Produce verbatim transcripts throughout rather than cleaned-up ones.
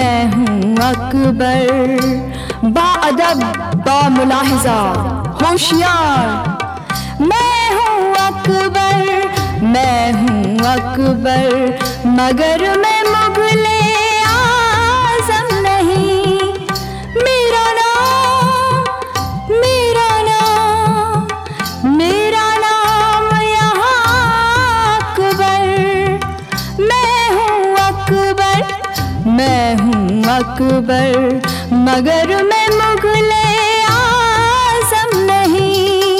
मैं हूँ अकबर, बाअदब बामुलाहिज़ा होशियार। मैं हूँ अकबर, मैं हूँ अकबर, मगर मैं मुग़ले आज़म नहीं। मेरा नाम, मेरा नाम, मेरा नाम यहाँ अकबर। मैं हूँ अकबर, मैं हूँ अकबर, मगर मैं मुग़ले आज़म नहीं।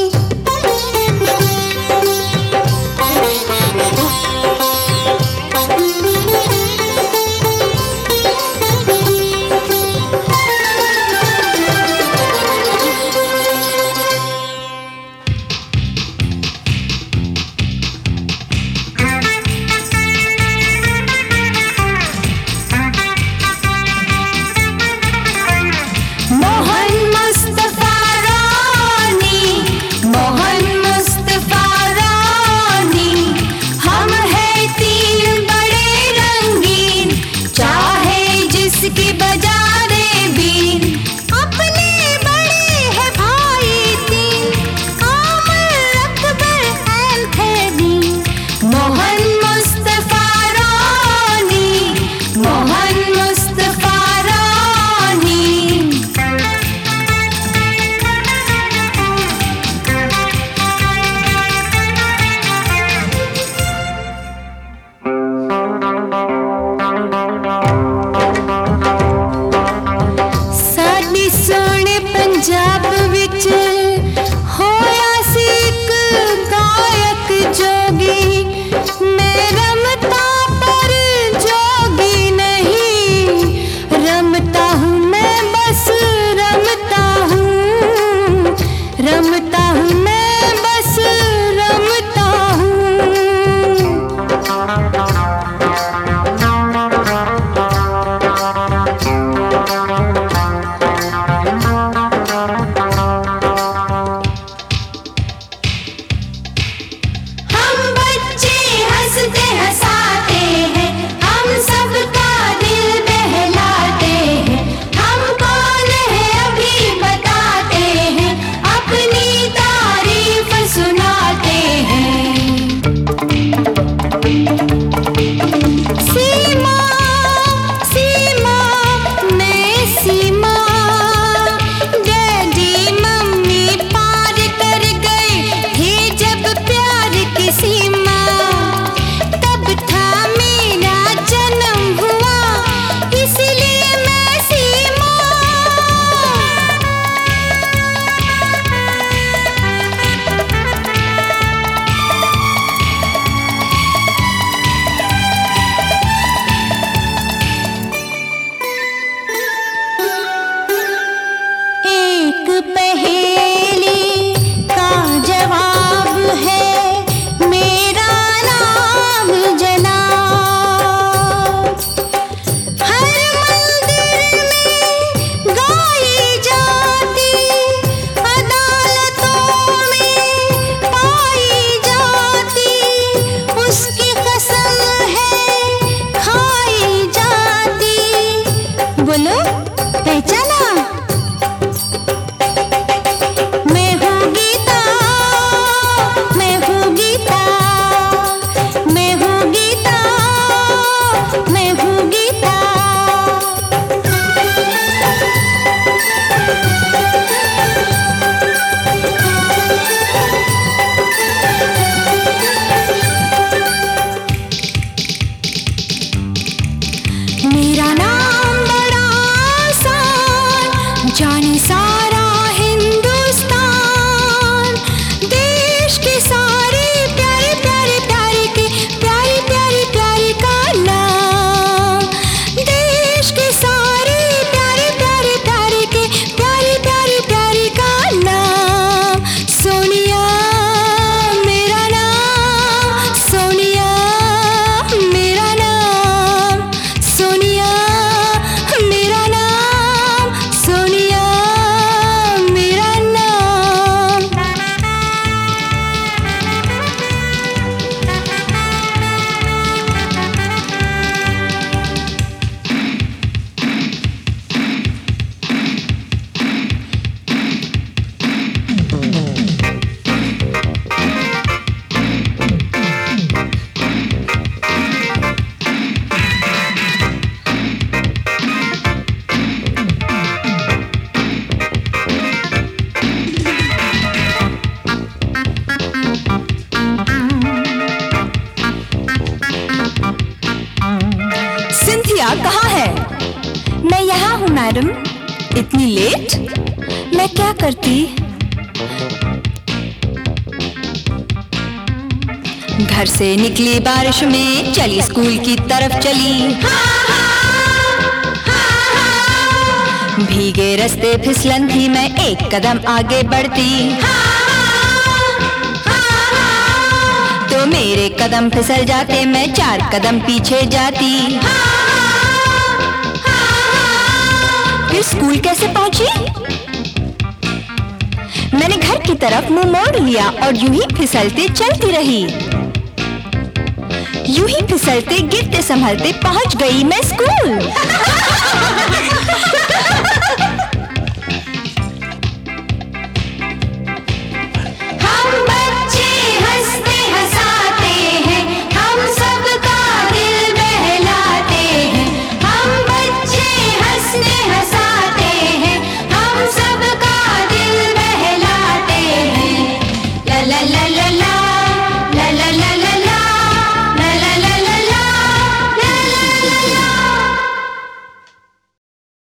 पंजाब विच होया सी एक गायक जोगी, मैं रमता पर जोगी नहीं। रमता हूँ मैं बस रमता हूँ, रमता हूँ मैं बस रमता हूँ। पहेली का जवाब है मेरा नाम जनाब। हर मंदिर में गाई जाती, अदालतों में पाई जाती, उसकी कसम है खाई जाती। बोलो पहचाना? मेरा नाम बड़ा आसान, जाने सारा हिंदुस्तान। देश के सारे प्यारे प्यारे प्यारे के प्यारे प्यारे प्यारे का नाम। देश के सारे प्यारे प्यारे प्यारे के प्यारे प्यारे प्यारे का नाम। सोनिया मेरा नाम, सोनिया मेरा नाम, सोनिया मेरा नाम, सोनिया मैडम, इतनी लेट? मैं क्या करती? घर से निकली बारिश में, चली स्कूल की तरफ चली। भीगे रास्ते फिसलन थी, मैं एक कदम आगे बढ़ती तो मेरे कदम फिसल जाते, मैं चार कदम पीछे जाती। फिर स्कूल कैसे पहुंची? मैंने घर की तरफ मुंह मोड़ लिया और यूं ही फिसलते चलती रही। यूं ही फिसलते गिरते संभलते पहुंच गई मैं स्कूल।